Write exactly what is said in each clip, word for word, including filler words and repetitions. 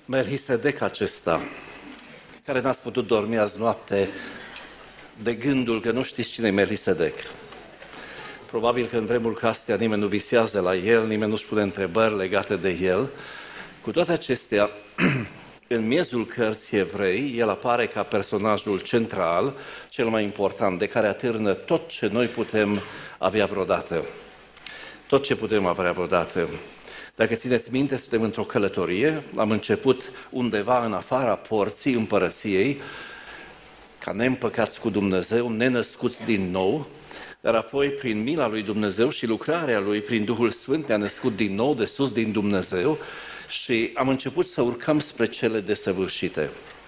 Melchisedec acesta, care n-ați putut dormi azi noapte de gândul că nu știți cine e Melchisedec. Probabil că în vremuri ca astea nimeni nu visează la el, nimeni nu-și pune întrebări legate de el. Cu toate acestea, în miezul cărții Evrei, el apare ca personajul central, cel mai important, de care atârnă tot ce noi putem avea vreodată. Tot ce putem avea vreodată. Dacă țineți minte, suntem într-o călătorie, am început undeva în afara porții împărăției, ca neîmpăcați cu Dumnezeu, nenăscuți din nou, dar apoi prin mila lui Dumnezeu și lucrarea lui prin Duhul Sfânt ne-a născut din nou de sus din Dumnezeu și am început să urcăm spre cele desăvârșite.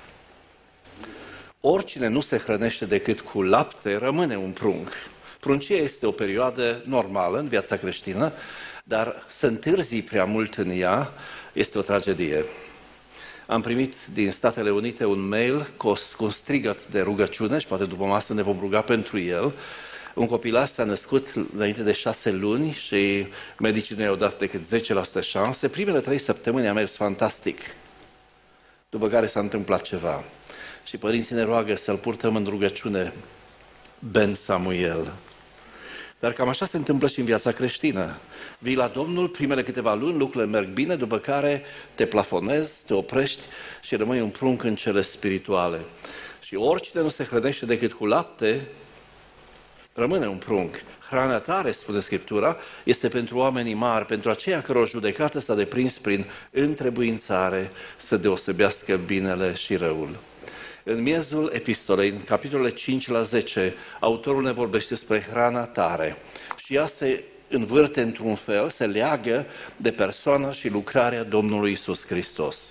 Oricine nu se hrănește decât cu lapte, rămâne un prunc. Pruncia este o perioadă normală în viața creștină, dar să întârzi prea mult în ea este o tragedie. Am primit din Statele Unite un mail cu un strigăt de rugăciune și poate după masă ne vom ruga pentru el. Un copilaș s-a născut înainte de șase luni și medicii nu i-au dat decât zece la sută șanse. Primele trei săptămâni a mers fantastic, după care s-a întâmplat ceva. Și părinții ne roagă să-l purtăm în rugăciune, Ben Samuel. Dar cam așa se întâmplă și în viața creștină. Vii la Domnul, primele câteva luni, lucrurile merg bine, după care te plafonezi, te oprești și rămâi un prunc în cele spirituale. Și oricine nu se hrănește decât cu lapte, rămâne un prunc. Hrana tare, spune Scriptura, este pentru oamenii mari, pentru aceia căror judecată s-a deprins prin întrebuințare să deosebească binele și răul. În miezul epistolei, în capitolele cinci la zece, autorul ne vorbește despre hrana tare și ea se învârte într-un fel, se leagă de persoana și lucrarea Domnului Iisus Hristos.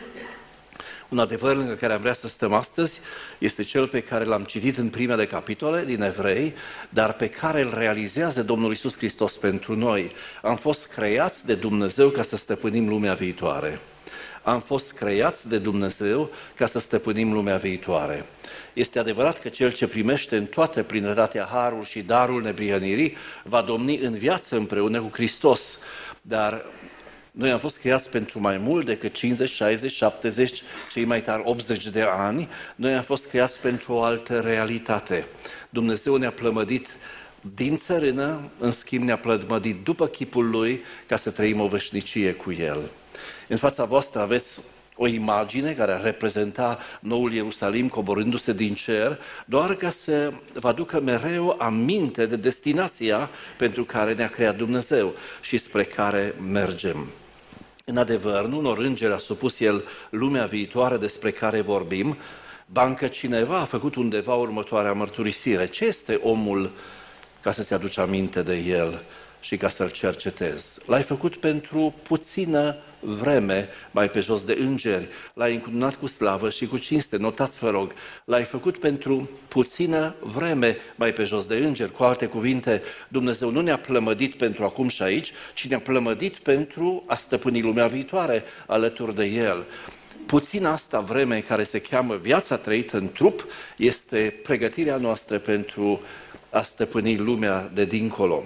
Un adevăr lângă care am vrea să stăm astăzi este cel pe care l-am citit în primele capitole din Evrei, dar pe care îl realizează Domnul Iisus Hristos pentru noi. Am fost creați de Dumnezeu ca să stăpânim lumea viitoare. Am fost creați de Dumnezeu ca să stăpânim lumea viitoare. Este adevărat că cel ce primește în toată plinătatea harul și darul neprihănirii va domni în viață împreună cu Hristos, dar noi am fost creați pentru mai mult decât cincizeci, șaizeci, șaptezeci, cei mai tari optzeci de ani. Noi am fost creați pentru o altă realitate. Dumnezeu ne-a plămădit din țărână, în schimb ne-a plămădit după chipul Lui ca să trăim o veșnicie cu El. În fața voastră aveți o imagine care ar reprezenta noul Ierusalim coborându-se din cer, doar ca să vă aducă mereu aminte de destinația pentru care ne-a creat Dumnezeu și spre care mergem. În adevăr, nu unor îngeri a supus El lumea viitoare despre care vorbim, bancă cineva a făcut undeva următoarea mărturisire. Ce este omul ca să se aduci aminte de el și ca să-l cercetezi? L-ai făcut pentru puțină vreme mai pe jos de îngeri, l-ai încununat cu slavă și cu cinste, notați vă rog, l-ai făcut pentru puțină vreme mai pe jos de îngeri. Cu alte cuvinte, Dumnezeu nu ne-a plămădit pentru acum și aici, ci ne-a plămădit pentru a stăpâni lumea viitoare alături de El. Puțin asta vreme care se cheamă viața trăită în trup este pregătirea noastră pentru a stăpâni lumea de dincolo.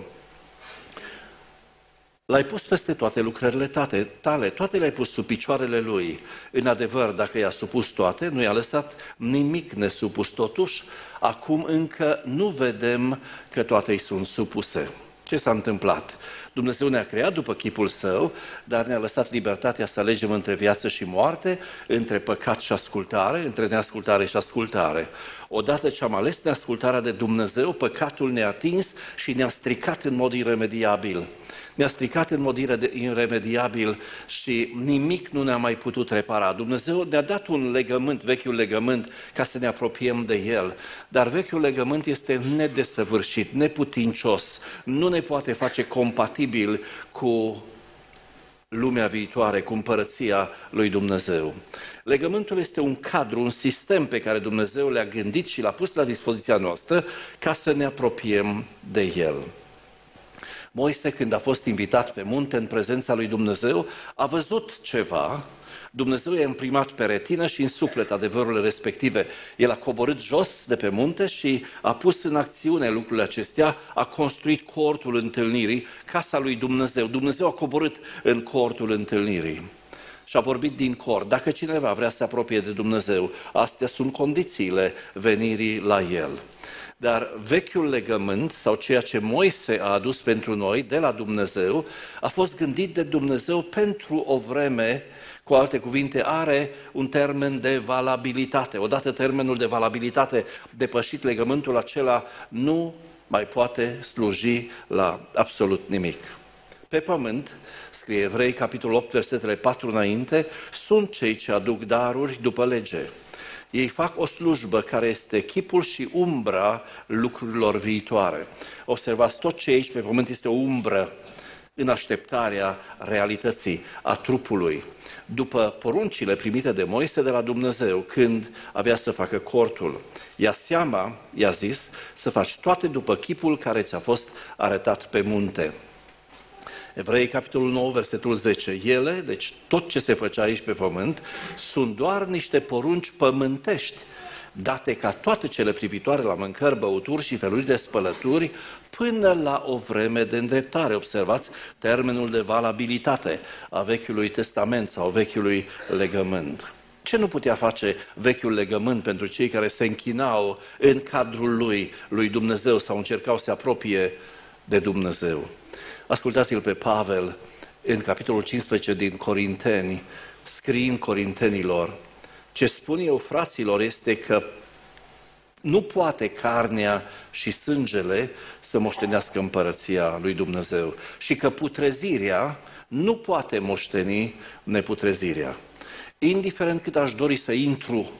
L-ai pus peste toate lucrările tate, tale, toate le-ai pus sub picioarele Lui. În adevăr, dacă i-a supus toate, nu i-a lăsat nimic nesupus. Totuși, acum încă nu vedem că toate îi sunt supuse. Ce s-a întâmplat? Dumnezeu ne-a creat după chipul Său, dar ne-a lăsat libertatea să alegem între viață și moarte, între păcat și ascultare, între neascultare și ascultare. Odată ce am ales neascultarea de Dumnezeu, păcatul ne-a atins și ne-a stricat în mod iremediabil. Ne-a stricat în mod iremediabil și nimic nu ne-a mai putut repara. Dumnezeu ne-a dat un legământ, vechiul legământ, ca să ne apropiem de El. Dar vechiul legământ este nedesăvârșit, neputincios, nu ne poate face compatibil cu lumea viitoare, cu împărăția lui Dumnezeu. Legământul este un cadru, un sistem pe care Dumnezeu le-a gândit și l-a pus la dispoziția noastră ca să ne apropiem de El. Moise, când a fost invitat pe munte în prezența lui Dumnezeu, a văzut ceva. Dumnezeu i-a imprimat pe retină și în suflet adevărurile respective. El a coborât jos de pe munte și a pus în acțiune lucrurile acestea, a construit cortul întâlnirii, casa lui Dumnezeu. Dumnezeu a coborât în cortul întâlnirii. și a vorbit din cor. Dacă cineva vrea să se apropie de Dumnezeu, astea sunt condițiile venirii la El. Dar vechiul legământ, sau ceea ce Moise a adus pentru noi de la Dumnezeu, a fost gândit de Dumnezeu pentru o vreme, cu alte cuvinte, are un termen de valabilitate. Odată termenul de valabilitate depășit, legământul acela nu mai poate sluji la absolut nimic. Pe pământ, scrie Evrei, capitolul opt, versetele patru înainte, sunt cei ce aduc daruri după lege. Ei fac o slujbă care este chipul și umbra lucrurilor viitoare. Observați, tot ce aici pe pământ este o umbră în așteptarea realității a trupului. După poruncile primite de Moise de la Dumnezeu, când avea să facă cortul, ia seama, i-a zis, să faci toate după chipul care ți-a fost arătat pe munte. Evrei, capitolul nouă, versetul zece. Ele, deci tot ce se făcea aici pe pământ, sunt doar niște porunci pământești, date ca toate cele privitoare la mâncări, băuturi și feluri de spălături, până la o vreme de îndreptare. Observați termenul de valabilitate a Vechiului Testament sau Vechiului Legământ. Ce nu putea face Vechiul Legământ pentru cei care se închinau în cadrul lui, lui Dumnezeu sau încercau să se apropie de Dumnezeu? Ascultați-l pe Pavel în capitolul cincisprezece din Corinteni, scriind Corintenilor. Ce spun eu, fraților, este că nu poate carnea și sângele să moștenească împărăția lui Dumnezeu și că putrezirea nu poate moșteni neputrezirea. Indiferent cât aș dori să intru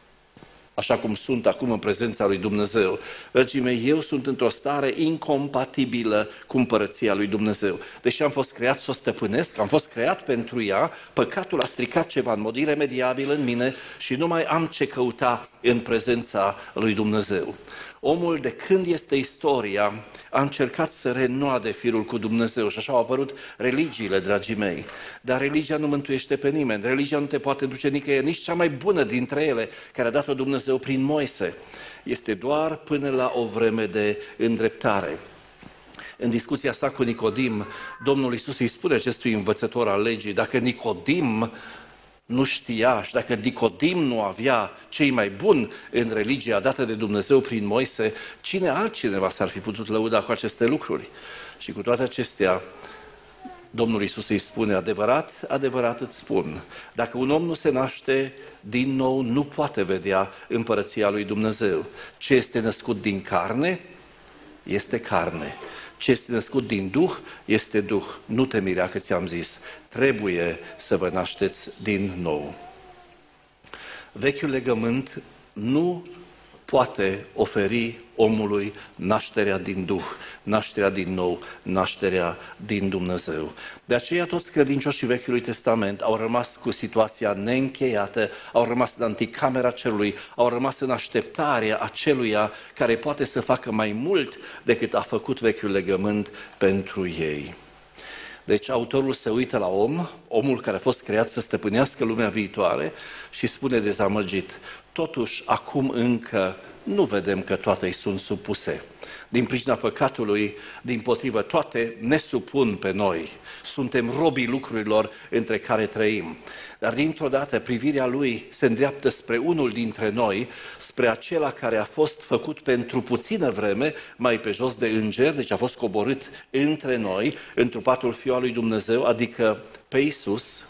așa cum sunt acum în prezența lui Dumnezeu, dragii mei, eu sunt într-o stare incompatibilă cu împărăția lui Dumnezeu. Deși am fost creat să o stăpânesc, am fost creat pentru ea, păcatul a stricat ceva în mod iremediabil în mine și nu mai am ce căuta în prezența lui Dumnezeu. Omul, de când este istoria, a încercat să renoade firul cu Dumnezeu și așa au apărut religiile, dragii mei. Dar religia nu mântuiește pe nimeni, religia nu te poate duce nicăieri, nici cea mai bună dintre ele, care a dat-o Dumnezeu prin Moise. Este doar până la o vreme de îndreptare. În discuția sa cu Nicodim, Domnul Iisus îi spune acestui învățător al legii, dacă Nicodim nu știa și dacă Nicodim nu avea cei mai buni în religia dată de Dumnezeu prin Moise, cine altcineva s-ar fi putut lăuda cu aceste lucruri? Și cu toate acestea, Domnul Iisus îi spune, adevărat, adevărat îți spun, dacă un om nu se naște din nou, nu poate vedea împărăția lui Dumnezeu. Ce este născut din carne, este carne. Ce este născut din Duh, este Duh. Nu te mirea că ți-am zis, trebuie să vă nașteți din nou. Vechiul legământ nu poate oferi omului nașterea din Duh, nașterea din nou, nașterea din Dumnezeu. De aceea toți credincioșii Vechiului Testament au rămas cu situația neîncheiată, au rămas în anticamera cerului, au rămas în așteptarea aceluia care poate să facă mai mult decât a făcut Vechiul Legământ pentru ei. Deci autorul se uită la om, omul care a fost creat să stăpânească lumea viitoare și spune dezamăgit, totuși acum încă nu vedem că toate îi sunt supuse. Din pricina păcatului, dimpotrivă, toate ne supun pe noi. Suntem robii lucrurilor între care trăim. Dar dintr-o dată privirea lui se îndreaptă spre unul dintre noi, spre acela care a fost făcut pentru puțină vreme mai pe jos de înger, deci a fost coborât între noi, întrupatul Fiul al lui Dumnezeu, adică pe Iisus.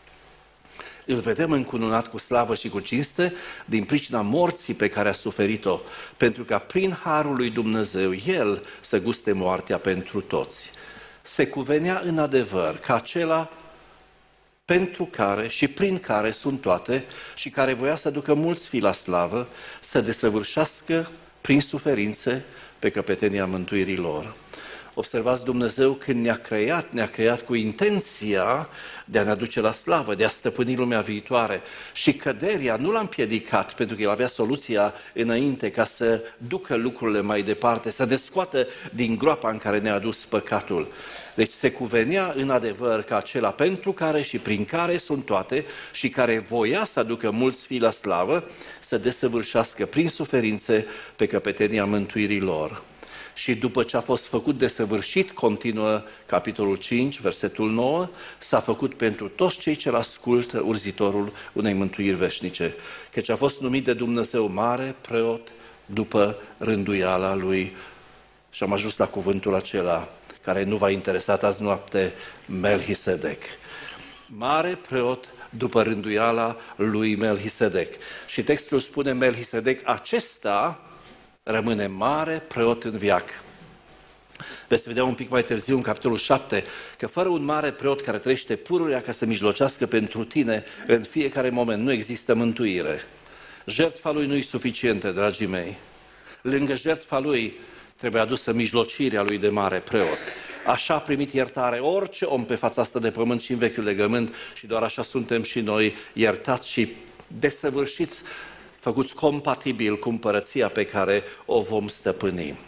Îl vedem încununat cu slavă și cu cinste din pricina morții pe care a suferit-o, pentru ca prin harul lui Dumnezeu El să guste moartea pentru toți. Se cuvenea în adevăr ca acela pentru care și prin care sunt toate și care voia să ducă mulți fii la slavă, să desăvârșească prin suferințe pe căpetenia mântuirii lor. Observați, Dumnezeu când ne-a creat, ne-a creat cu intenția de a ne aduce la slavă, de a stăpâni lumea viitoare. Și căderea nu l-a împiedicat, pentru că El avea soluția înainte ca să ducă lucrurile mai departe, să ne scoată din groapa în care ne-a adus păcatul. Deci se cuvenea în adevăr ca acela pentru care și prin care sunt toate și care voia să aducă mulți fii la slavă, să desăvârșească prin suferințe pe căpetenia mântuirii lor. și după ce a fost făcut desăvârșit, continuă capitolul cinci, versetul nouă, s-a făcut pentru toți cei ce l-ascultă urzitorul unei mântuiri veșnice, căci a fost numit de Dumnezeu mare preot după rânduiala lui. Și am ajuns la cuvântul acela care nu v-a interesat azi noapte, Melchisedec. Mare preot după rânduiala lui Melchisedec. Și textul spune Melchisedec, acesta rămâne mare preot în veac. Veți vedea un pic mai târziu în capitolul șapte că fără un mare preot care trăiește pururea ca să mijlocească pentru tine în fiecare moment nu există mântuire. Jertfa lui nu e suficientă, dragii mei. Lângă jertfa lui trebuie adusă mijlocirea lui de mare preot. Așa a primit iertare orice om pe fața asta de pământ și în vechiul legământ și doar așa suntem și noi iertați și desăvârșiți, făcuți compatibil cu împărăția pe care o vom stăpâni.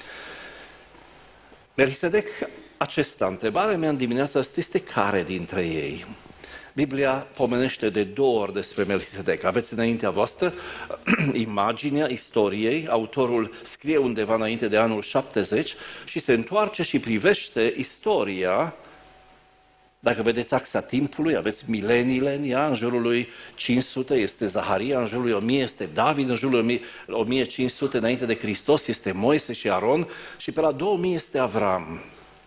Melchisedec, acesta, întrebarea mea în dimineața asta este care dintre ei? Biblia pomenește de două ori despre Melchisedec. Aveți înaintea voastră imaginea istoriei, autorul scrie undeva înainte de anul șaptezeci și se întoarce și privește istoria. Dacă vedeți axa timpului, aveți mileniile în ea, în jurul lui cinci sute este Zaharia, în jurul lui o mie este David, în jurul lui o mie cinci sute înainte de Hristos este Moise și Aron și pe la două mii este Avram.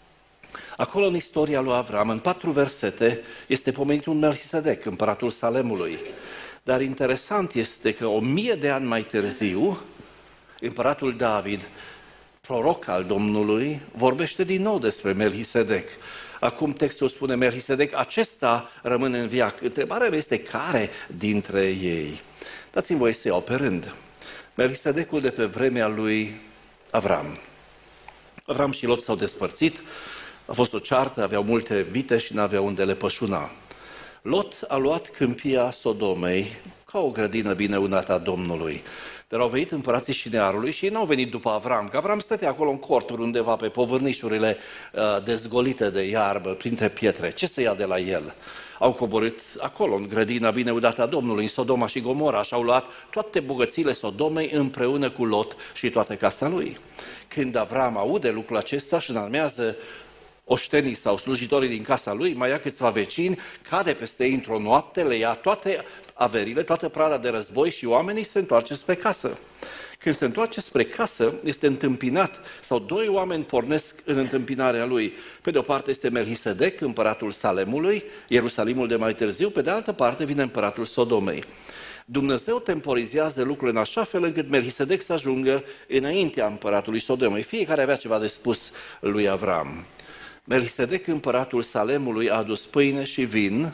Acolo în istoria lui Avram, în patru versete, este pomenit un Melchisedec, împăratul Salemului. Dar interesant este că o mie de ani mai târziu, împăratul David, proroc al Domnului, vorbește din nou despre Melchisedec. Acum textul spune Melchisedec, acesta rămâne în veac. Întrebarea mea este care dintre ei? Dați-mi voie să iau pe rând. Melchisedecul de pe vremea lui Avram. Avram și Lot s-au despărțit, a fost o ceartă, aveau multe vite și n-aveau unde le pășuna. Lot a luat câmpia Sodomei ca o grădină bine unată a Domnului. Dar au venit împărații Șinearului și ei n-au venit după Avram, că Avram stătea acolo în corturi undeva pe povârnișurile uh, dezgolite de iarbă, printre pietre. Ce să ia de la el? Au coborât acolo, în grădina bine udată a Domnului, în Sodoma și Gomora, și au luat toate bogățile Sodomei împreună cu Lot și toată casa lui. Când Avram aude lucrul acesta și înarmează oștenii sau slujitorii din casa lui, mai ia câțiva vecini, cade peste ei într-o noapte, le ia toate averile, toată prada de război și oamenii se întoarce spre casă. Când se întoarce spre casă, este întâmpinat, sau doi oameni pornesc în întâmpinarea lui. Pe de o parte este Melchisedec, împăratul Salemului, Ierusalimul de mai târziu, pe de altă parte vine împăratul Sodomei. Dumnezeu temporizează lucrurile în așa fel încât Melchisedec să ajungă înaintea împăratului Sodomei. Fiecare avea ceva de spus lui Avram. Melchisedec, împăratul Salemului, a adus pâine și vin.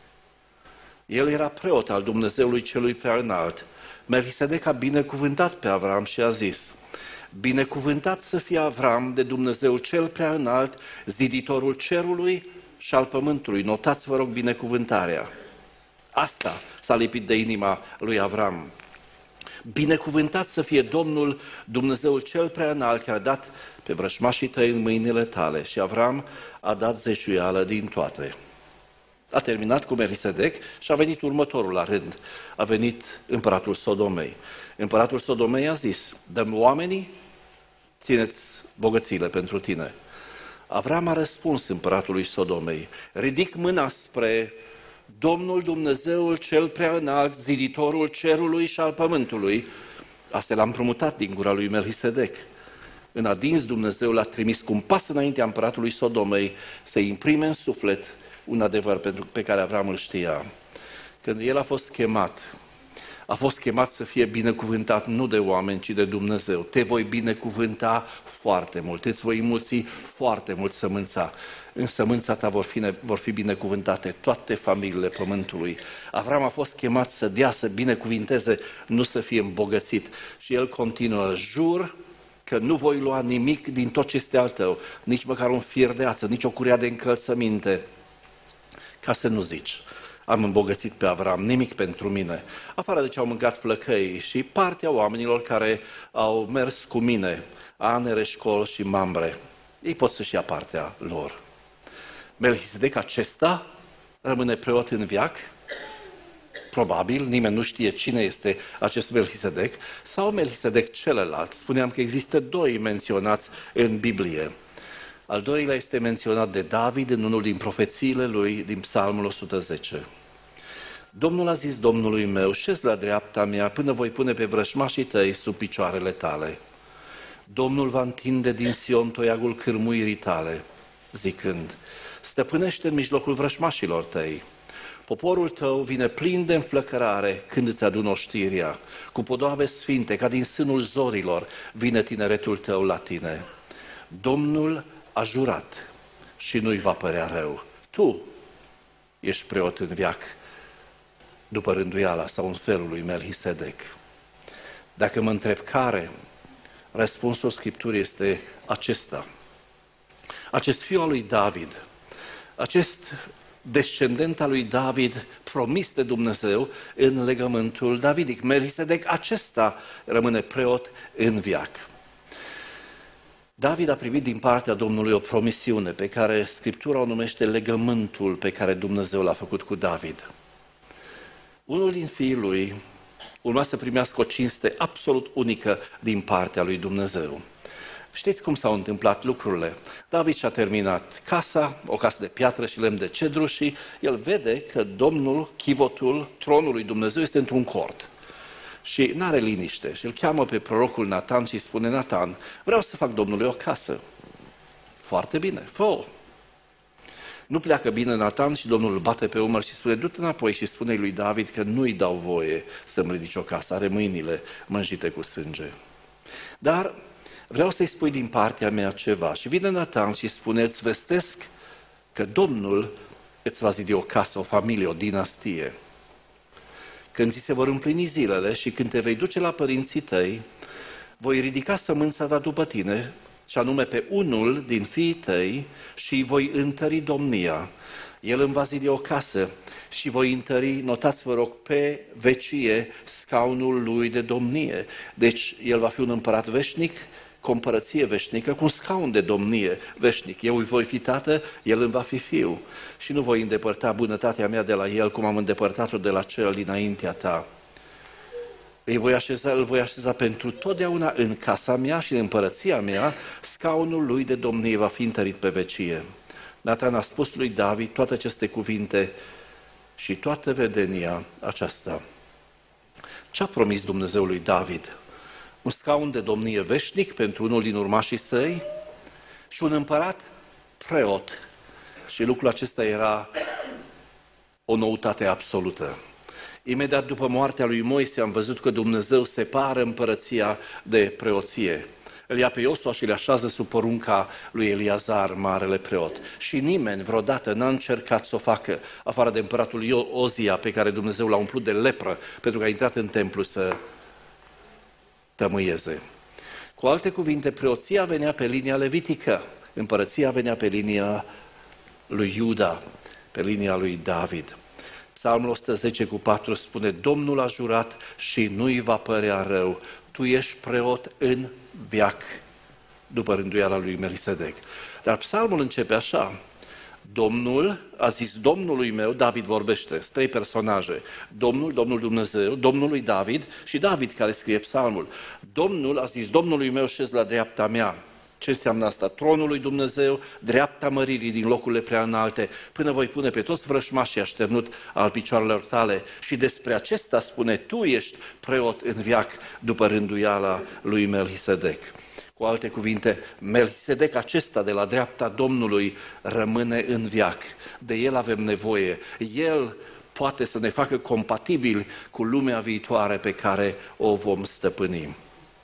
El era preot al Dumnezeului celui prea înalt. Melchisedec a binecuvântat pe Avram și a zis: binecuvântat să fie Avram de Dumnezeul cel prea înalt, ziditorul cerului și al pământului. Notați, vă rog, binecuvântarea. Asta s-a lipit de inima lui Avram. Binecuvântat să fie Domnul, Dumnezeul cel prea înalt, care a dat pe vrăjmașii tăi în mâinile tale. Și Avram a dat zeciuială din toate. A terminat cu Melchisedec și a venit următorul la rând. A venit împăratul Sodomei. Împăratul Sodomei a zis: dăm oamenii, țineți bogățiile pentru tine. Avram a răspuns împăratului Sodomei: ridic mâna spre Domnul Dumnezeul cel prea înalt, ziditorul cerului și al pământului. Asta l-a împrumutat din gura lui Melchisedec. În adins Dumnezeu l-a trimis cu un pas înaintea împăratului Sodomei să-i imprime în suflet un adevăr pe care Avram îl știa. Când el a fost chemat, a fost chemat să fie binecuvântat nu de oameni, ci de Dumnezeu. Te voi binecuvânta foarte mult, îți voi înmulți foarte mult sămânța. În sămânța ta vor fi, vor fi binecuvântate toate familiile pământului. Avram a fost chemat să dea, să binecuvinteze, nu să fie îmbogățit. Și el continuă: jur că nu voi lua nimic din tot ce este al tău, nici măcar un fir de ață, nici o curea de încălțăminte, ca să nu zici: am îmbogățit pe Avram, nimic pentru mine, afară de ce au mâncat flăcăii și partea oamenilor care au mers cu mine, Anere, Școl și Mamre. Ei pot să-și ia partea lor. Melchisedec acesta rămâne preot în veac, probabil, nimeni nu știe cine este acest Melchisedec, sau Melchisedec celălalt. Spuneam că există doi menționați în Biblie. Al doilea este menționat de David în unul din profețiile lui din Psalmul o sută zece. Domnul a zis Domnului meu, șezi la dreapta mea până voi pune pe vrăjmașii tăi sub picioarele tale. Domnul va întinde din Sion toiagul cârmuirii tale, zicând, stăpânește în mijlocul vrăjmașilor tăi. Poporul tău vine plin de înflăcărare când îți adună oștiria, cu podoabe sfinte, ca din sânul zorilor, vine tineretul tău la tine. Domnul a jurat și nu-i va părea rău. Tu ești preot în veac, după rânduiala sau în felul lui Melchisedec. Dacă mă întreb care, răspunsul Scripturii este acesta. Acest fiu al lui David, acest descendent al lui David, promis de Dumnezeu în legământul davidic, Melchisedec, acesta rămâne preot în veac. David a primit din partea Domnului o promisiune pe care Scriptura o numește legământul pe care Dumnezeu l-a făcut cu David. Unul din fiii lui urma să primească o cinste absolut unică din partea lui Dumnezeu. Știți cum s-au întâmplat lucrurile? David și-a terminat casa, o casă de piatră și lemn de cedru, și el vede că Domnul, chivotul, tronul lui Dumnezeu este într-un cort. Și n-are liniște. Și îl cheamă pe prorocul Natan și îi spune, Natan, vreau să fac Domnului o casă. Foarte bine, fă-o. Nu pleacă bine Natan și Domnul îl bate pe umăr și spune, du-te înapoi și spune lui David că nu-i dau voie să-mi ridici o casă, are mâinile mânjite cu sânge. Dar vreau să-i spui din partea mea ceva. Și vine Natan și spune, îți vestesc că Domnul îți va zidi o casă, o familie, o dinastie. Când ți se vor împlini zilele și când te vei duce la părinții tăi, voi ridica sămânța ta după tine, și anume pe unul din fiii tăi, și îi voi întări domnia. El îmi va zidi o casă și voi întări, notați vă rog, pe vecie scaunul lui de domnie. Deci el va fi un împărat veșnic, cu o împărăție veșnică, cu un scaun de domnie veșnic. Eu îi voi fi tată, el îmi va fi fiu. Și nu voi îndepărta bunătatea mea de la el, cum am îndepărtat-o de la cel dinaintea ta. Îi voi așeza, îl voi așeza pentru totdeauna în casa mea și în împărăția mea, scaunul lui de domnie va fi întărit pe vecie. Natan a spus lui David toate aceste cuvinte și toată vedenia aceasta. Ce-a promis Dumnezeu lui David? Un scaun de domnie veșnic pentru unul din urmașii săi și un împărat preot. Și lucrul acesta era o noutate absolută. Imediat după moartea lui Moise am văzut că Dumnezeu separă împărăția de preoție. Îl ia pe Iosua și le așează sub porunca lui Eliazar, marele preot. Și nimeni vreodată n-a încercat să o facă, afară de împăratul Ozia, pe care Dumnezeu l-a umplut de lepră, pentru că a intrat în templu să tămâieze. Cu alte cuvinte, preoția venea pe linia levitică, împărăția venea pe linia lui Iuda, pe linia lui David. Psalmul o sută zece cu patru spune, Domnul a jurat și nu-i va părea rău, tu ești preot în veac, după rânduiala lui Melchisedec. Dar psalmul începe așa, Domnul a zis Domnului meu, David vorbește, sunt trei personaje, Domnul, Domnul Dumnezeu, Domnul lui David și David care scrie psalmul. Domnul a zis Domnului meu, șezi la dreapta mea. Ce înseamnă asta? Tronul lui Dumnezeu, dreapta măririi din locurile prea înalte, până voi pune pe toți vrăjmașii așternut al picioarelor tale. Și despre acesta spune, tu ești preot în veac după rânduiala lui Melchisedec. Cu alte cuvinte, Melchisedec acesta de la dreapta Domnului rămâne în veac. De el avem nevoie. El poate să ne facă compatibili cu lumea viitoare pe care o vom stăpâni.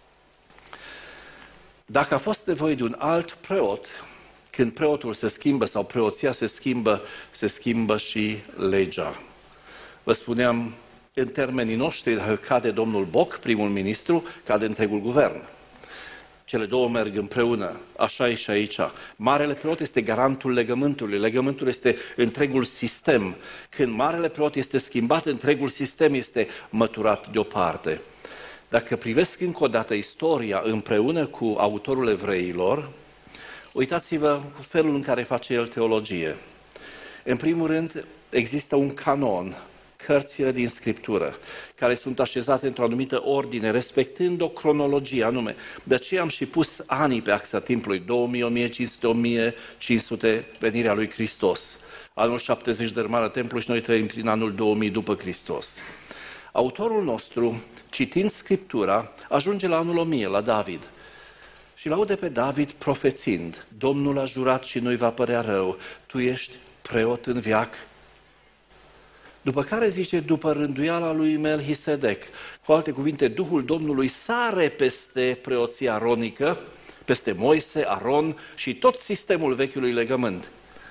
Dacă a fost nevoie de un alt preot, când preotul se schimbă sau preoția se schimbă, se schimbă și legea. Vă spuneam, în termenii noștri, dacă cade domnul Boc, primul ministru, cade întregul guvern. Cele două merg împreună, așa e și aici. Marele preot este garantul legământului, legământul este întregul sistem. Când marele preot este schimbat, întregul sistem este măturat deoparte. Dacă privesc încă o dată istoria împreună cu autorul Evreilor, uitați-vă felul în care face el teologie. În primul rând, există un canon cărțile din Scriptură, care sunt așezate într-o anumită ordine, respectând o cronologie anume. De aceea am și pus anii pe axa timpului, două mii, o mie cinci sute, o mie cinci sute, venirea lui Hristos. Anul șaptezeci dărâmarea templului și noi trăim prin anul două mii după Hristos. Autorul nostru, citind Scriptura, ajunge la anul o mie, la David. Și l-aude pe David profețind: Domnul a jurat și nu-i va părea rău, tu ești preot în veac. După care zice, după rânduiala lui Melchisedec, cu alte cuvinte, Duhul Domnului sare peste preoția aronică, peste Moise, Aron și tot sistemul vechiului legământ.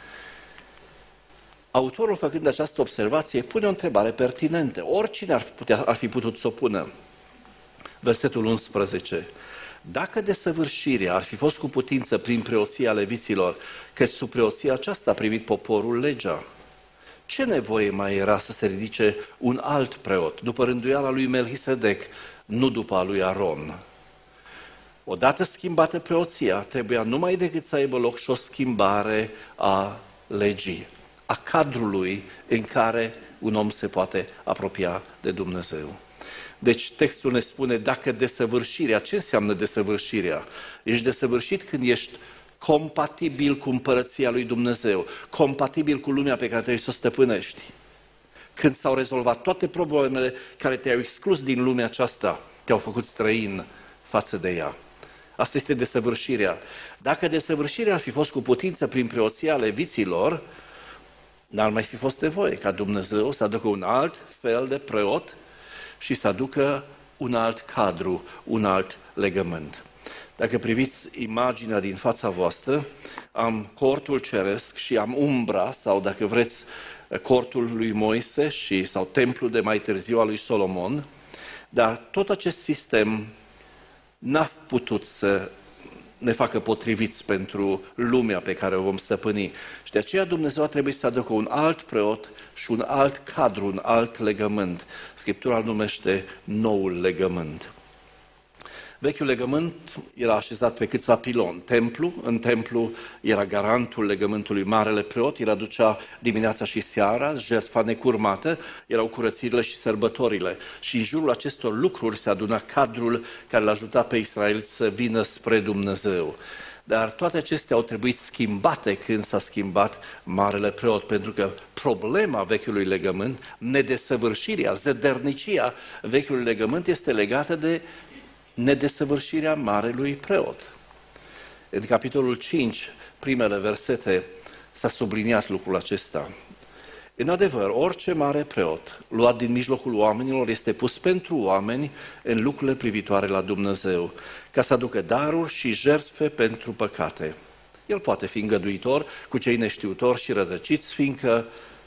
Autorul, făcând această observație, pune o întrebare pertinentă. Oricine ar, putea, ar fi putut să o pună. Versetul unsprezece. Dacă desăvârșirea ar fi fost cu putință prin preoția leviților, căci sub preoția aceasta a primit poporul legea, ce nevoie mai era să se ridice un alt preot, după rânduiala lui Melchisedec, nu după a lui Aron? Odată schimbată preoția, trebuia numai decât să aibă loc și o schimbare a legii, a cadrului în care un om se poate apropia de Dumnezeu. Deci textul ne spune, dacă desăvârșirea, ce înseamnă desăvârșirea? Ești desăvârșit când ești compatibil cu împărăția lui Dumnezeu, compatibil cu lumea pe care trebuie să o stăpânești. Când s-au rezolvat toate problemele care te-au exclus din lumea aceasta, te-au făcut străin față de ea. Asta este desăvârșirea. Dacă desăvârșirea ar fi fost cu putință prin preoția leviților, n-ar mai fi fost nevoie ca Dumnezeu să aducă un alt fel de preot și să aducă un alt cadru, un alt legământ. Dacă priviți imaginea din fața voastră, am cortul ceresc și am umbra, sau dacă vreți, cortul lui Moise și, sau templul de mai târziu al lui Solomon, dar tot acest sistem n-a putut să ne facă potriviți pentru lumea pe care o vom stăpâni. Și de aceea Dumnezeu a trebuit să aducă un alt preot și un alt cadru, un alt legământ. Scriptura îl numește noul legământ. Vechiul legământ era așezat pe câțiva piloni. Templu, în templu era garantul legământului marele preot, el aducea dimineața și seara jertfa necurmată, erau curățirile și sărbătorile. Și în jurul acestor lucruri se aduna cadrul care l-a ajutat pe Israel să vină spre Dumnezeu. Dar toate acestea au trebuit schimbate când s-a schimbat marele preot, pentru că problema vechiului legământ, nedesăvârșirea, zădărnicia vechiului legământ este legată de nedesăvârșirea marelui preot. În capitolul cinci, primele versete, s-a subliniat lucrul acesta. În adevăr, orice mare preot, luat din mijlocul oamenilor, este pus pentru oameni în lucrurile privitoare la Dumnezeu, ca să aducă daruri și jertfe pentru păcate. El poate fi îngăduitor cu cei neștiutori și rătăciți, fiindcă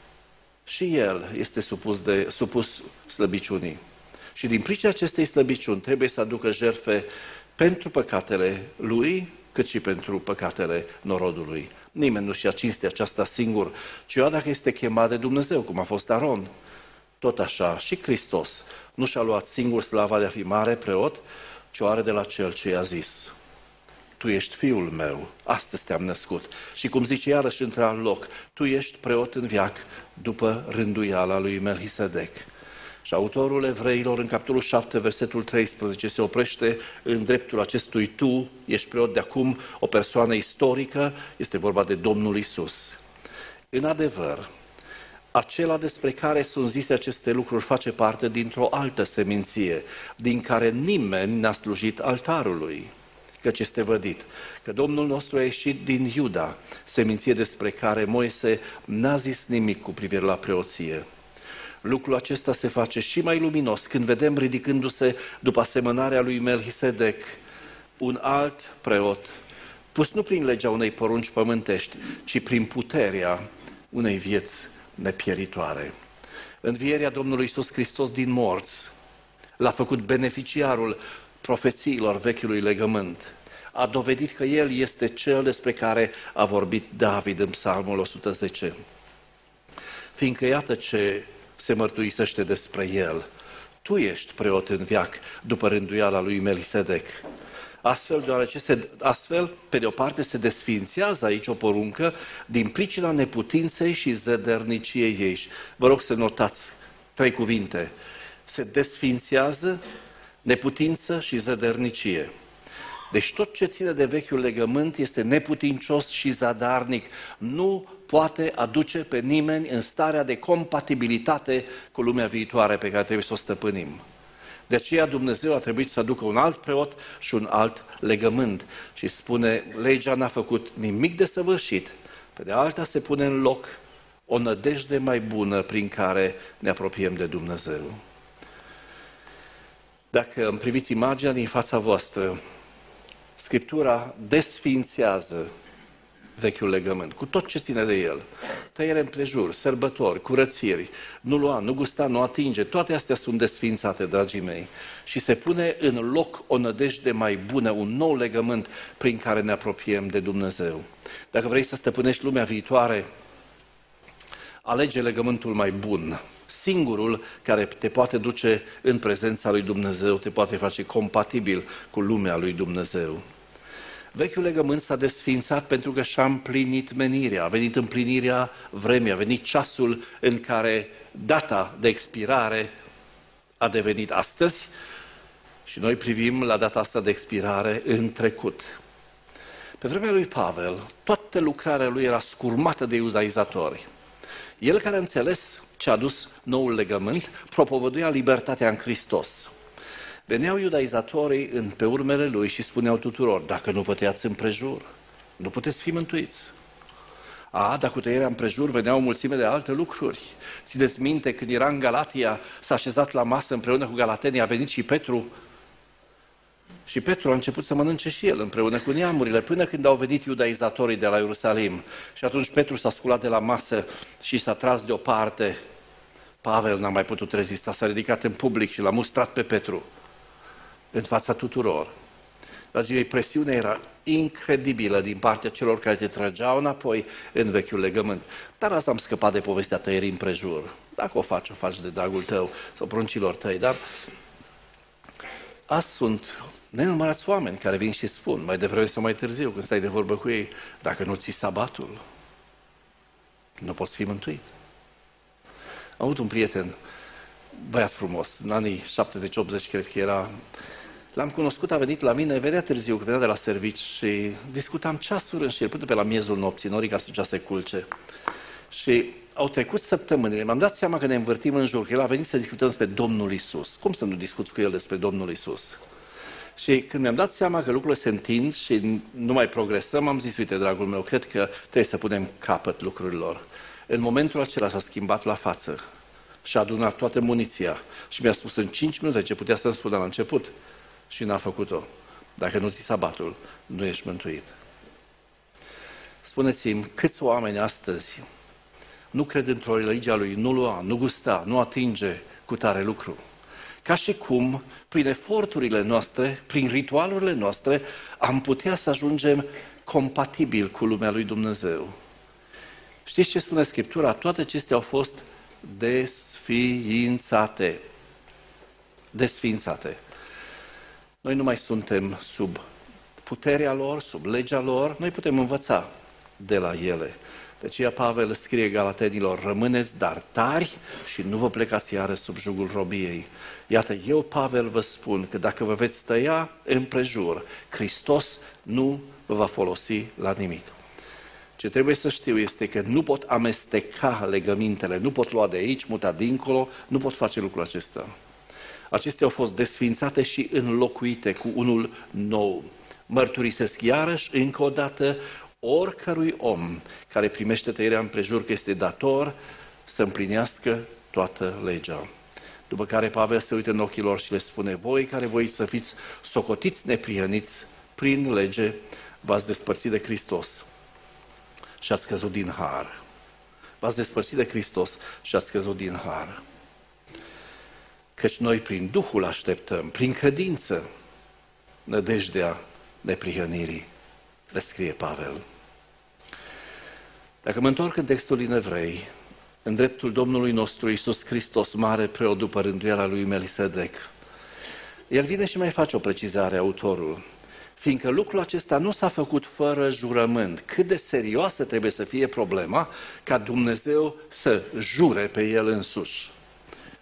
și el este supus, de, supus slăbiciunii. Și din pricina acestei slăbiciuni trebuie să aducă jertfe pentru păcatele lui, cât și pentru păcatele norodului. Nimeni nu-și ia cinstea aceasta singur, ci ea dacă este chemat de Dumnezeu, cum a fost Aron. Tot așa și Hristos nu și-a luat singur slava de a fi mare preot, ci o are de la Cel ce i-a zis: Tu ești Fiul meu, astăzi te-am născut. Și cum zice iarăși într-alt loc, tu ești preot în veac după rânduiala lui Melchisedec. Și autorul Evreilor, în capitolul șapte, versetul treisprezece, se oprește în dreptul acestui tu, ești preot de acum, o persoană istorică, este vorba de Domnul Iisus. În adevăr, acela despre care sunt zise aceste lucruri face parte dintr-o altă seminție, din care nimeni n-a slujit altarului, căci este vădit că Domnul nostru a ieșit din Iuda, seminție despre care Moise n-a zis nimic cu privire la preoție. Lucrul acesta se face și mai luminos când vedem ridicându-se după asemănarea lui Melchisedec un alt preot, pus nu prin legea unei porunci pământești, ci prin puterea unei vieți nepieritoare. Învierea Domnului Iisus Hristos din morți l-a făcut beneficiarul profețiilor vechiului legământ. A dovedit că El este Cel despre care a vorbit David în Psalmul o sută zece. Fiindcă iată ce se mărturisește despre El: Tu ești preot în veac după rânduiala lui Melchisedec. Astfel, deoarece se, astfel, pe de o parte, se desființează aici o poruncă din pricina neputinței și zădărniciei ei. Vă rog să notați Trei cuvinte. Se desfințează, neputință și zădărnicie. Deci tot ce ține de vechiul legământ este neputincios și zadarnic. Nu poate aduce pe nimeni în starea de compatibilitate cu lumea viitoare pe care trebuie să o stăpânim. De aceea Dumnezeu a trebuit să aducă un alt preot și un alt legământ. Și spune, legea n-a făcut nimic de săvârșit. Pe de alta se pune în loc o nădejde mai bună prin care ne apropiem de Dumnezeu. Dacă îmi priviți imaginea din fața voastră, Scriptura desfințează vechiul legământ, cu tot ce ține de el. Tăiere împrejur, sărbători, curățiri, nu lua, nu gusta, nu atinge, toate astea sunt desfințate, dragii mei. Și se pune în loc o nădejde mai bună, un nou legământ prin care ne apropiem de Dumnezeu. Dacă vrei să stăpânești lumea viitoare, alege legământul mai bun, singurul care te poate duce în prezența lui Dumnezeu, te poate face compatibil cu lumea lui Dumnezeu. Vechiul legământ s-a desfințat pentru că și-a împlinit menirea, a venit împlinirea vremii, a venit ceasul în care data de expirare a devenit astăzi și noi privim la data asta de expirare în trecut. Pe vremea lui Pavel, toată lucrarea lui era scurmată de iudaizatori. El care a înțeles ce a dus noul legământ, propovăduia libertatea în Hristos. Veneau iudaizatorii în, pe urmele lui și spuneau tuturor, dacă nu vă tăiați împrejur, nu puteți fi mântuiți. A, dacă cu tăierea împrejur veneau o mulțime de alte lucruri. Țineți minte, când era în Galatia, s-a așezat la masă împreună cu galatenii, a venit și Petru. Și Petru a început să mănânce și el împreună cu neamurile, până când au venit iudaizatorii de la Ierusalim. Și atunci Petru s-a sculat de la masă și s-a tras deoparte. Pavel n-a mai putut rezista, s-a ridicat în public și l-a mustrat pe Petru în fața tuturor. Dragii mei, presiunea era incredibilă din partea celor care te trăgeau înapoi în vechiul legământ. Dar asta am scăpat de povestea tăierii împrejur. Dacă o faci, o faci de dragul tău sau pruncilor tăi, dar azi sunt nenumărați oameni care vin și spun, mai devreme sau mai târziu, când stai de vorbă cu ei, dacă nu ții sabatul, nu poți fi mântuit. Am avut un prieten, băiat frumos, în anii șaptezeci optzeci, cred că era. L-am cunoscut, a venit la mine, venea târziu, că venea de la servici și discutam ceasuri în șir, până pe la miezul nopții, norii ca să ducea să culce. Și au trecut săptămânile, m-am dat seama că ne învârtim în jur, că el a venit să discutăm despre Domnul Iisus. Cum să nu discuți cu el despre Domnul Iisus? Și când mi-am dat seama că lucrurile se întind și nu mai progresăm, am zis, uite, dragul meu, cred că trebuie să punem capăt lucrurilor. În momentul acela s-a schimbat la față și a adunat toată muniția și mi-a spus în cinci minute ce putea să-mi spună la început și n-a făcut-o. Dacă nu ții sabatul, nu ești mântuit. Spuneți-mi, câți oameni astăzi nu cred într-o religie a lui, nu lua, nu gusta, nu atinge cu tare lucru? Ca și cum, prin eforturile noastre, prin ritualurile noastre, am putea să ajungem compatibil cu lumea lui Dumnezeu. Știți ce spune Scriptura? Toate acestea au fost desființate. Desființate. Noi nu mai suntem sub puterea lor, sub legea lor, noi putem învăța de la ele. De aceea Pavel scrie galatenilor, rămâneți dar tari și nu vă plecați iară sub jugul robiei. Iată, eu, Pavel, vă spun că dacă vă veți tăia împrejur, Hristos nu vă va folosi la nimic. Ce trebuie să știu este că nu pot amesteca legămintele, nu pot lua de aici, muta dincolo, nu pot face lucrul acesta. Acestea au fost desfințate și înlocuite cu unul nou. Mărturisesc iarăși, încă o dată, oricărui om care primește tăierea împrejur că este dator să împlinească toată legea. După care Pavel se uită în ochii lor și le spune, voi care voi să fiți socotiți neprihăniți prin lege, v-ați despărțit de Hristos și ați căzut din har. V-ați despărțit de Hristos și ați căzut din har. Căci noi prin Duhul așteptăm, prin credință, nădejdea neprihănirii, le scrie Pavel. Dacă mă întorc în textul din Evrei, în dreptul Domnului nostru Iisus Hristos, mare preot după rânduiala lui Melisedec, el vine și mai face o precizare, autorul, fiindcă lucrul acesta nu s-a făcut fără jurământ. Cât de serioasă trebuie să fie problema ca Dumnezeu să jure pe el însuși.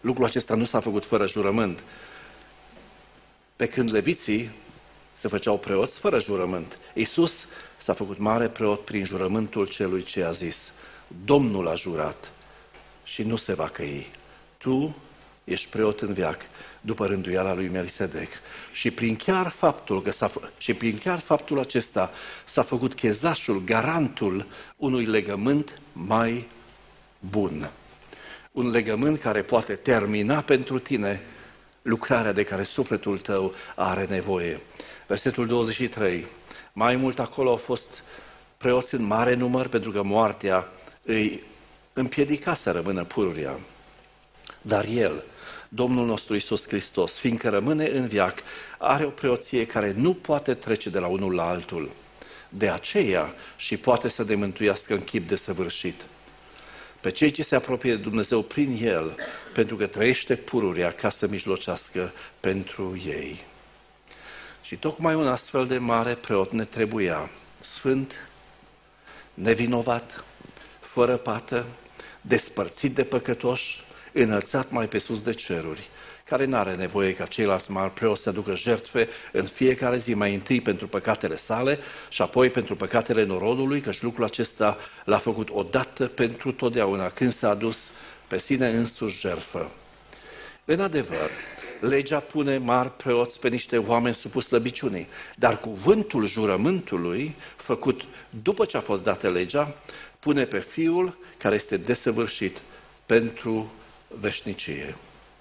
lucrul acesta nu s-a făcut fără jurământ. Pe când leviții se făceau preoți fără jurământ, Iisus s-a făcut mare preot prin jurământul celui ce a zis: Domnul a jurat și nu se va căi. Tu ești preot în veac, după rânduiala lui Melisedec. Și prin chiar faptul, că s-a, și prin chiar faptul acesta s-a făcut chezașul, garantul unui legământ mai bun. Un legământ care poate termina pentru tine lucrarea de care sufletul tău are nevoie. Versetul douăzeci și trei. Mai mult acolo au fost preoți în mare număr, pentru că moartea îi împiedica să rămână pururea. Dar El, Domnul nostru Iisus Hristos, fiindcă rămâne în veac, are o preoție care nu poate trece de la unul la altul. De aceea și poate să ne mântuiască în chip desăvârșit pe cei ce se apropie de Dumnezeu prin El, pentru că trăiește pururea ca să mijlocească pentru ei. Și tocmai un astfel de mare preot ne trebuia, sfânt, nevinovat, fără pată, despărțit de păcătoși, înălțat mai pe sus de ceruri, care n-are nevoie ca ceilalți mari preoți să aducă jertfe în fiecare zi, mai întâi pentru păcatele sale și apoi pentru păcatele norodului, căci lucrul acesta l-a făcut odată pentru totdeauna, când s-a adus pe sine însuși jertfă. În adevăr, legea pune mari preoți pe niște oameni supus slăbiciunii, dar cuvântul jurământului, făcut după ce a fost dată legea, pune pe Fiul care este desăvârșit pentru veșnicie.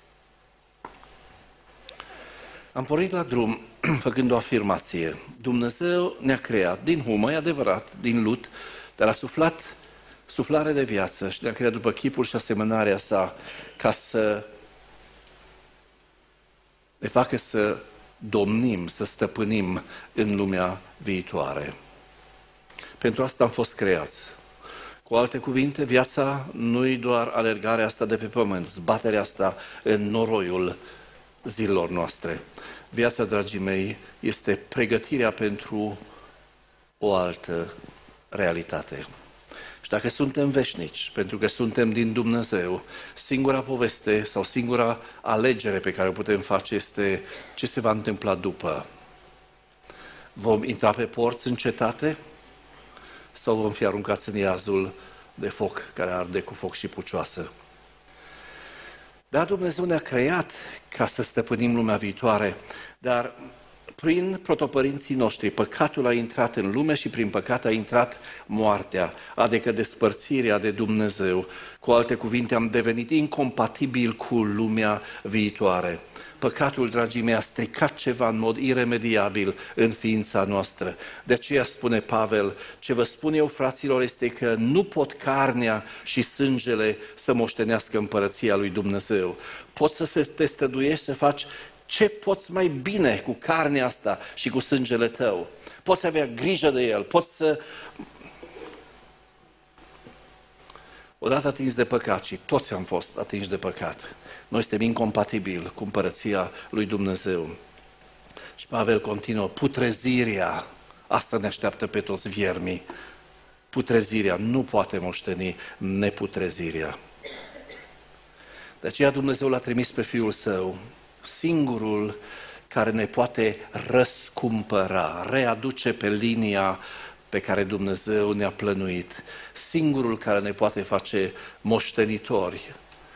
Am pornit la drum făcând o afirmație. Dumnezeu ne-a creat din humă, e adevărat, din lut, dar a suflat suflare de viață și ne-a creat după chipul și asemănarea sa, ca să ne facă să domnim, să stăpânim în lumea viitoare. Pentru asta am fost creați. Cu alte cuvinte, viața nu-i doar alergarea asta de pe pământ, zbaterea asta în noroiul zilelor noastre. Viața, dragii mei, este pregătirea pentru o altă realitate. Și dacă suntem veșnici, pentru că suntem din Dumnezeu, singura poveste sau singura alegere pe care o putem face este ce se va întâmpla după. Vom intra pe porți în cetate sau vom fi aruncați în iazul de foc care arde cu foc și pucioasă? Da, Dumnezeu ne-a creat ca să stăpânim lumea viitoare, dar prin protopărinții noștri păcatul a intrat în lume și prin păcat a intrat moartea, adică despărțirea de Dumnezeu. Cu alte cuvinte, am devenit incompatibil cu lumea viitoare. Păcatul, dragii mei, a stricat ceva în mod iremediabil în ființa noastră. De aceea spune Pavel: ce vă spun eu, fraților, este că nu pot carnea și sângele să moștenească împărăția lui Dumnezeu. Poți să te stăduiești să faci ce poți mai bine cu carnea asta și cu sângele tău. Poți avea grijă de el, poți să... Odată atins de păcat, și toți am fost atinși de păcat, noi suntem incompatibili cu împărăția lui Dumnezeu. Și Pavel continuă: putrezirea, asta ne așteaptă pe toți viermii. Putrezirea nu poate moșteni neputrezirea. De aceea Dumnezeu l-a trimis pe Fiul Său, singurul care ne poate răscumpăra, readuce pe linia pe care Dumnezeu ne-a plănuit, singurul care ne poate face moștenitori,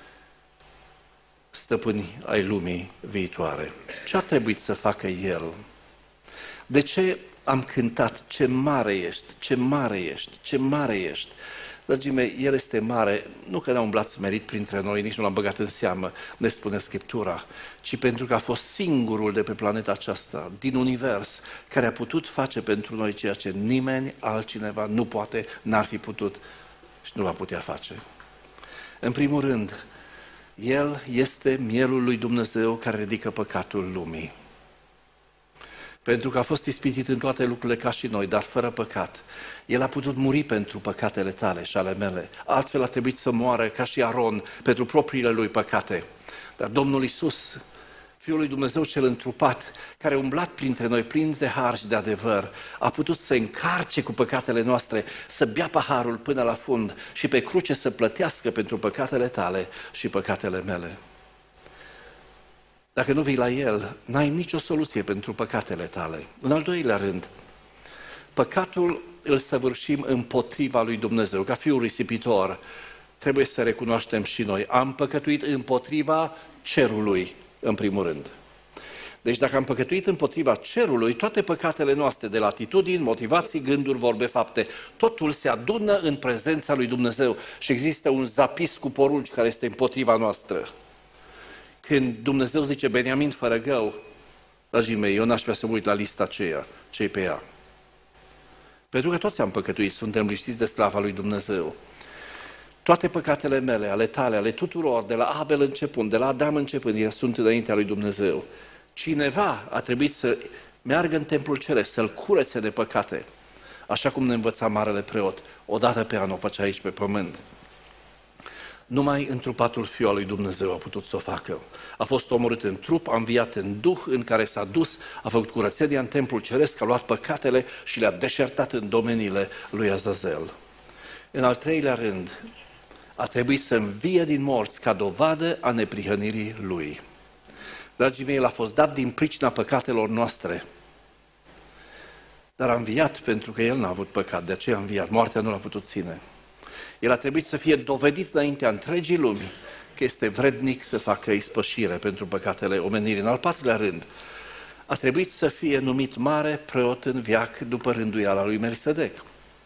stăpâni ai lumii viitoare. Ce a trebuit să facă El? De ce am cântat ce mare ești, ce mare ești, ce mare ești? Dragii mei, El este mare, nu că ne-a umblat smerit printre noi, nici nu l-am băgat în seamă, ne spune Scriptura, ci pentru că a fost singurul de pe planeta aceasta, din univers, care a putut face pentru noi ceea ce nimeni altcineva nu poate, n-ar fi putut și nu va putea face. În primul rând, El este mielul lui Dumnezeu care ridică păcatul lumii. Pentru că a fost ispitit în toate lucrurile ca și noi, dar fără păcat. El a putut muri pentru păcatele tale și ale mele. Altfel a trebuit să moară ca și Aron pentru propriile lui păcate. Dar Domnul Iisus, Fiul lui Dumnezeu cel întrupat, care a umblat printre noi plin de har și de adevăr, a putut să încarce cu păcatele noastre, să bea paharul până la fund și pe cruce să plătească pentru păcatele tale și păcatele mele. Dacă nu vii la El, n-ai nicio soluție pentru păcatele tale. În al doilea rând, păcatul îl săvârșim împotriva lui Dumnezeu. Ca fiul risipitor, trebuie să recunoaștem și noi. Am păcătuit împotriva cerului, în primul rând. Deci dacă am păcătuit împotriva cerului, toate păcatele noastre de latitudini, motivații, gânduri, vorbe, fapte, totul se adună în prezența lui Dumnezeu și există un zapis cu porunci care este împotriva noastră. Când Dumnezeu zice Beniamin fără gău, dragii mei, eu n-aș vrea să mă uit la lista aceea, ce pe ea. Pentru că toți am păcătuit, suntem lipsiți de slava lui Dumnezeu. Toate păcatele mele, ale tale, ale tuturor, de la Abel începând, de la Adam începând, ele sunt înaintea lui Dumnezeu. Cineva a trebuit să meargă în templul ceresc, să-l curețe de păcate, așa cum ne învăța marele preot. Odată pe an o făcea aici pe pământ. Numai întrupatul Fiul al lui Dumnezeu a putut să o facă. A fost omorât în trup, a înviat în duh, în care s-a dus, a făcut curățenia în templul ceresc, a luat păcatele și le-a deșertat în domeniile lui Azazel. În al treilea rând, a trebuit să învie din morți ca dovadă a neprihănirii lui. Dragii mei, el a fost dat din pricina păcatelor noastre, dar a înviat pentru că el n-a avut păcat, de aceea a înviat. Moartea nu l-a putut ține. El a trebuit să fie dovedit înaintea întregii lumi că este vrednic să facă ispășire pentru păcatele omenirii. În al patrulea rând, a trebuit să fie numit mare preot în veac după rânduiala lui Melchisedec.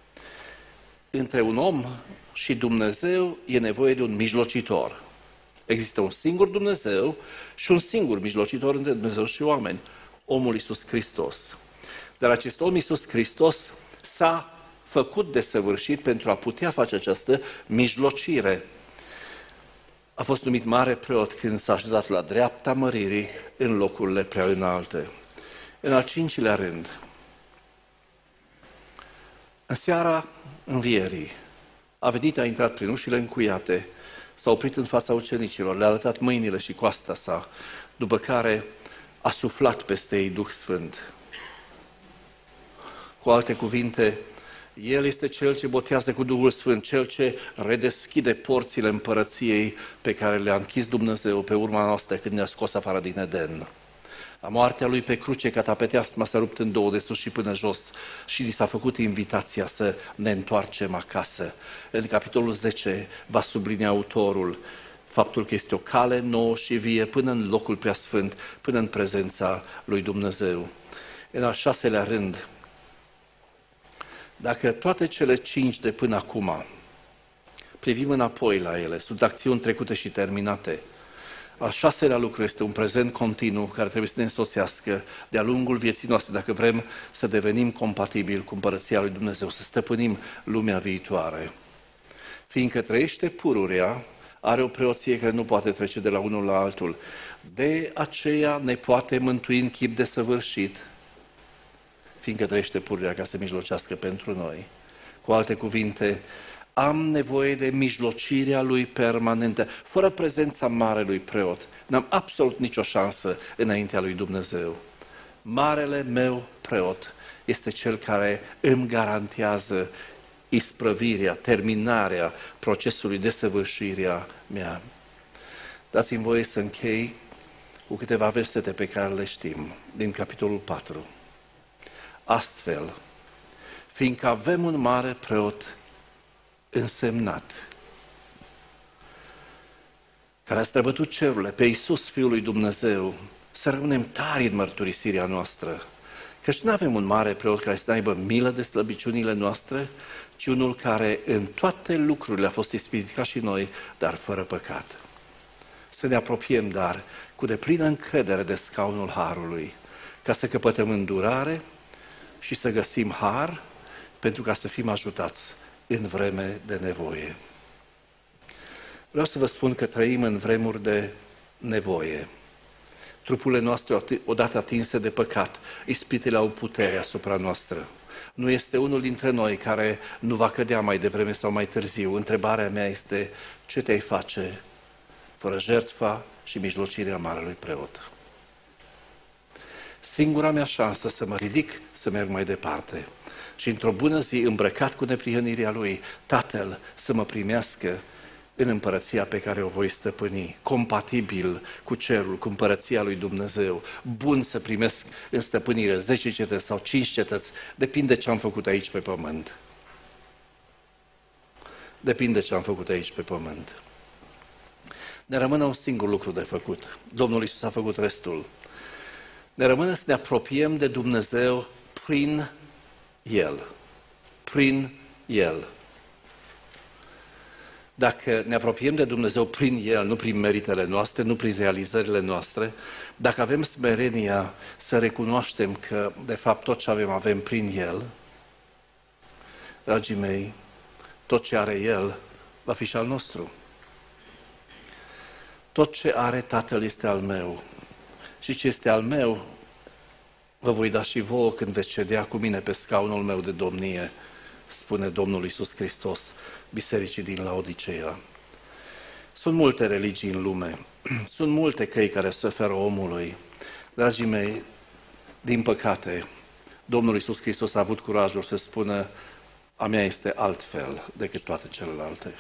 Între un om și Dumnezeu e nevoie de un mijlocitor. Există un singur Dumnezeu și un singur mijlocitor între Dumnezeu și oameni, omul Iisus Hristos. Dar acest om Iisus Hristos s-a făcut desăvârșit pentru a putea face această mijlocire. A fost numit mare preot când s-a așezat la dreapta măririi în locurile prea înalte. În al cincilea rând, în seara învierii, a venit, a intrat prin ușile încuiate, s-a oprit în fața ucenicilor, le-a arătat mâinile și coasta sa, după care a suflat peste ei Duh Sfânt. Cu alte cuvinte, El este Cel ce botează cu Duhul Sfânt, Cel ce redeschide porțile împărăției pe care le-a închis Dumnezeu pe urma noastră când ne-a scos afară din Eden. La moartea Lui pe cruce, catapeteasma s-a rupt în două, de sus și până jos, și li s-a făcut invitația să ne întoarcem acasă. În capitolul zece va sublinia autorul faptul că este o cale nouă și vie până în locul preasfânt, până în prezența lui Dumnezeu. În al șaselea rând, dacă toate cele cinci de până acum privim înapoi la ele, sunt acțiuni trecute și terminate, al șaselea lucru este un prezent continuu care trebuie să ne însoțească de-a lungul vieții noastre, dacă vrem să devenim compatibili cu Împărăția lui Dumnezeu, să stăpânim lumea viitoare. Fiindcă trăiește pururea, are o preoție care nu poate trece de la unul la altul. De aceea ne poate mântui în chip desăvârșit, fiindcă trăiește pururea ca să mijlocească pentru noi. Cu alte cuvinte, am nevoie de mijlocirea lui permanentă. Fără prezența marelui preot, n-am absolut nicio șansă înaintea lui Dumnezeu. Marele meu preot este cel care îmi garantează isprăvirea, terminarea procesului de săvârșirea mea. Dați-mi voie să închei cu câteva versete pe care le știm, din capitolul patru. Astfel, fiindcă avem un mare preot însemnat, care a străbătut cerurile, pe Iisus, Fiul lui Dumnezeu, să rămânem tari în mărturisirea noastră, căci nu avem un mare preot care să aibă milă de slăbiciunile noastre, ci unul care în toate lucrurile a fost ispitit ca și noi, dar fără păcat. Să ne apropiem, dar, cu deplină încredere de scaunul Harului, ca să căpătăm îndurare și să găsim har, pentru ca să fim ajutați în vreme de nevoie. Vreau să vă spun că trăim în vremuri de nevoie. Trupurile noastre, odată atinse de păcat, ispitele au putere asupra noastră. Nu este unul dintre noi care nu va cădea mai devreme sau mai târziu. Întrebarea mea este, ce te-ai face fără jertfa și mijlocirea marelui preot? Singura mea șansă să mă ridic, să merg mai departe și într-o bună zi, îmbrăcat cu neprihănirea Lui, Tatăl să mă primească în împărăția pe care o voi stăpâni, compatibil cu cerul, cu împărăția lui Dumnezeu, bun să primesc în stăpânire zece cetăți sau cinci cetăți, depinde ce am făcut aici pe pământ. Depinde ce am făcut aici pe pământ. Ne rămâne un singur lucru de făcut. Domnul Iisus a făcut restul. Ne rămâne să ne apropiem de Dumnezeu prin El. Prin El. Dacă ne apropiem de Dumnezeu prin El, nu prin meritele noastre, nu prin realizările noastre, dacă avem smerenia să recunoaștem că, de fapt, tot ce avem, avem prin El, dragii mei, tot ce are El va fi și al nostru. Tot ce are Tatăl este al meu. Și ce este al meu, vă voi da și vouă când veți ședea cu mine pe scaunul meu de domnie, spune Domnul Iisus Hristos bisericii din Laodiceea. Sunt multe religii în lume, sunt multe căi care se oferă omului. Dragii mei, din păcate, Domnul Iisus Hristos a avut curajul să spună: a mea este altfel decât toate celelalte.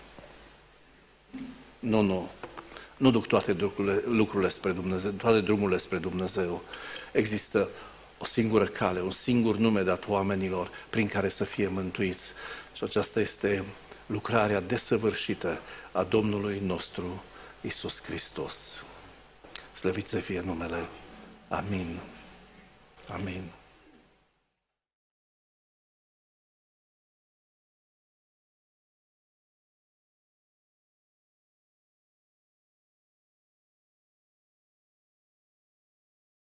Nu, nu. Nu duc toate lucrurile, lucrurile spre Dumnezeu, toate drumurile spre Dumnezeu. Există o singură cale, un singur nume dat oamenilor prin care să fie mântuiți. Și aceasta este lucrarea desăvârșită a Domnului nostru Iisus Hristos. Slăvit să fie numele. Amin. Amin.